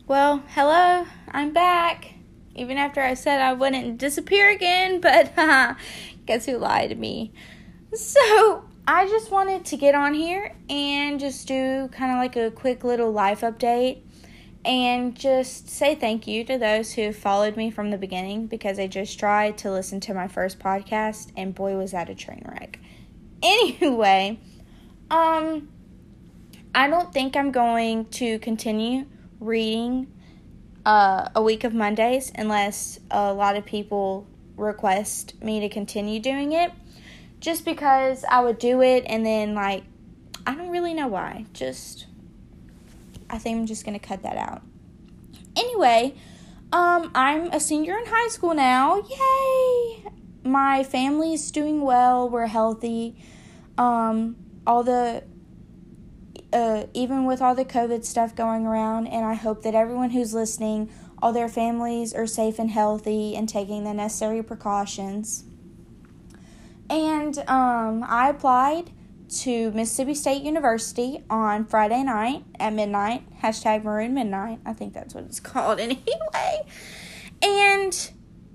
Well, hello, I'm back. Even after I said I wouldn't disappear again, but guess who lied to me? So, I just wanted to get on here and just do kind of like a quick little life update and just say thank you to those who followed me from the beginning because they just tried to listen to my first podcast and boy was that a train wreck. Anyway, I don't think I'm going to continue reading a week of Mondays unless a lot of people request me to continue doing it, just because I would do it and then I don't really know why, I think I'm just gonna cut that out. Anyway, I'm a senior in high school now. Yay! My family's doing well, we're healthy. Even with all the COVID stuff going around, and I hope that everyone who's listening, all their families are safe and healthy and taking the necessary precautions. And I applied to Mississippi State University on Friday night at midnight, #Maroon Midnight. I think that's what it's called anyway. And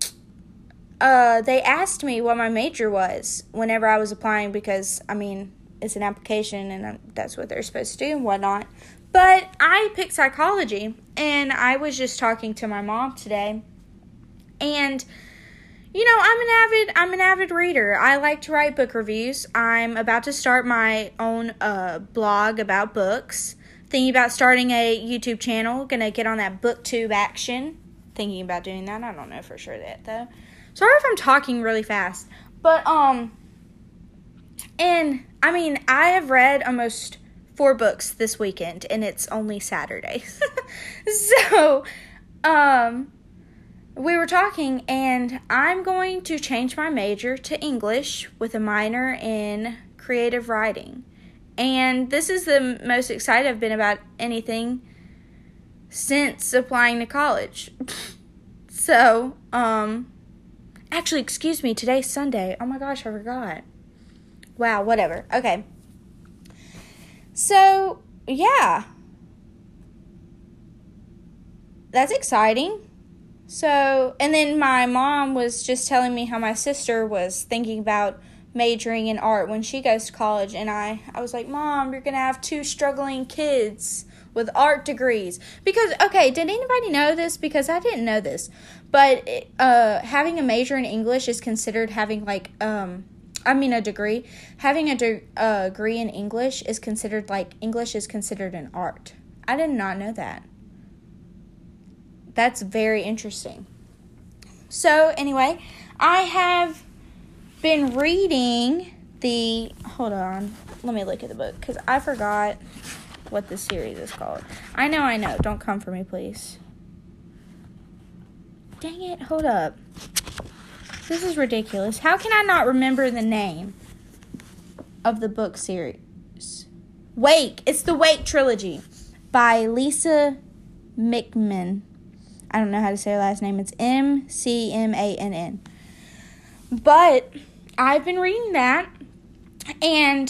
they asked me what my major was whenever I was applying because, it's an application and that's what they're supposed to do and whatnot. But I picked psychology, and I was just talking to my mom today. And, I'm an avid reader. I like to write book reviews. I'm about to start my own blog about books. Thinking about starting a YouTube channel. Gonna get on that BookTube action. Thinking about doing that. I don't know for sure that, though. Sorry if I'm talking really fast. But, I have read almost 4 books this weekend, and it's only Saturday. So, we were talking, and I'm going to change my major to English with a minor in creative writing. And this is the most excited I've been about anything since applying to college. So, actually, excuse me, today's Sunday. Oh my gosh, I forgot. Wow, whatever. Okay. So, yeah. That's exciting. So, and then my mom was just telling me how my sister was thinking about majoring in art when she goes to college. And I was like, Mom, you're going to have 2 struggling kids with art degrees. Because, okay, did anybody know this? Because I didn't know this. But having a major in English is considered having a degree. Having a degree in English is considered English is considered an art. I did not know that. That's very interesting. So, anyway, I have been reading hold on, let me look at the book, because I forgot what the series is called. I know, don't come for me, please. Dang it, hold up. This is ridiculous. How can I not remember the name of the book series? Wake. It's the Wake Trilogy by Lisa McMann. I don't know how to say her last name. It's McMann. But I've been reading that, and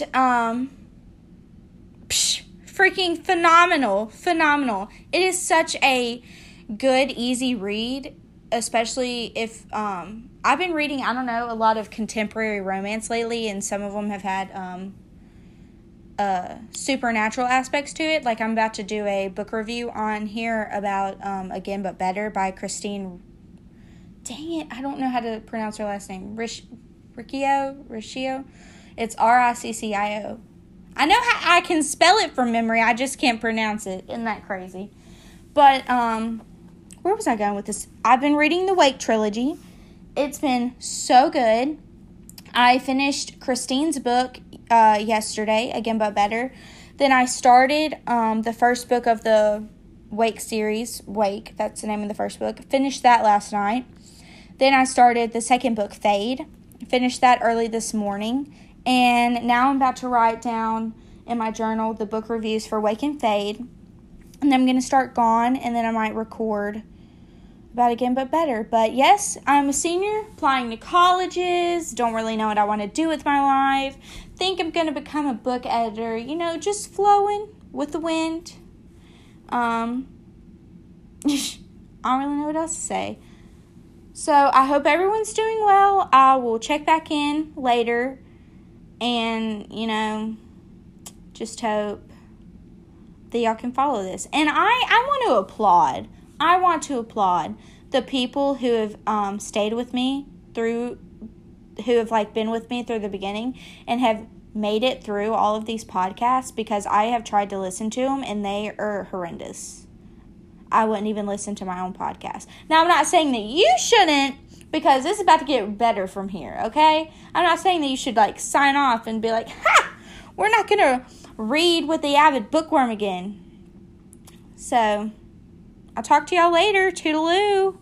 freaking phenomenal. It is such a good, easy read, especially if I've been reading, a lot of contemporary romance lately, and some of them have had supernatural aspects to it. I'm about to do a book review on here about Again But Better by Christine. Dang it, I don't know how to pronounce her last name. Riccio. It's Riccio. I know how I can spell it from memory. I just can't pronounce it. Isn't that crazy? But where was I going with this? I've been reading the Wake Trilogy. It's been so good. I finished Christine's book yesterday, Again But Better. Then I started the first book of the Wake series, Wake, that's the name of the first book. Finished that last night. Then I started the second book, Fade. Finished that early this morning. And now I'm about to write down in my journal the book reviews for Wake and Fade. And then I'm going to start Gone, and then I might record about Again But Better. But yes, I'm a senior, applying to colleges, don't really know what I want to do with my life. Think I'm going to become a book editor, just flowing with the wind. I don't really know what else to say. So I hope everyone's doing well. I will check back in later and, just hope that y'all can follow this. And I want to applaud. I want to applaud the people who have stayed with me who have been with me through the beginning and have made it through all of these podcasts, because I have tried to listen to them and they are horrendous. I wouldn't even listen to my own podcast. Now, I'm not saying that you shouldn't, because this is about to get better from here, okay? I'm not saying that you should, sign off and be like, ha! We're not going to read with the avid bookworm again. So, I'll talk to y'all later. Toodaloo.